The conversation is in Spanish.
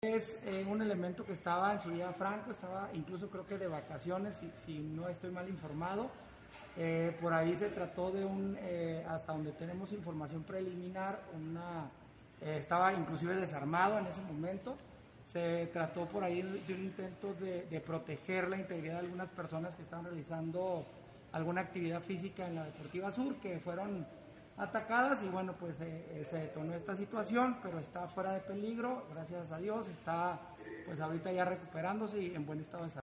Es un elemento que estaba en su día franco, estaba incluso creo que de vacaciones, si no estoy mal informado. Por ahí se trató de hasta donde tenemos información preliminar, estaba inclusive desarmado en ese momento. Se trató por ahí de un intento de proteger la integridad de algunas personas que estaban realizando alguna actividad física en la Deportiva Sur, que fueron atacadas y bueno, pues se detonó esta situación, pero está fuera de peligro, gracias a Dios, está pues ahorita ya recuperándose y en buen estado de salud.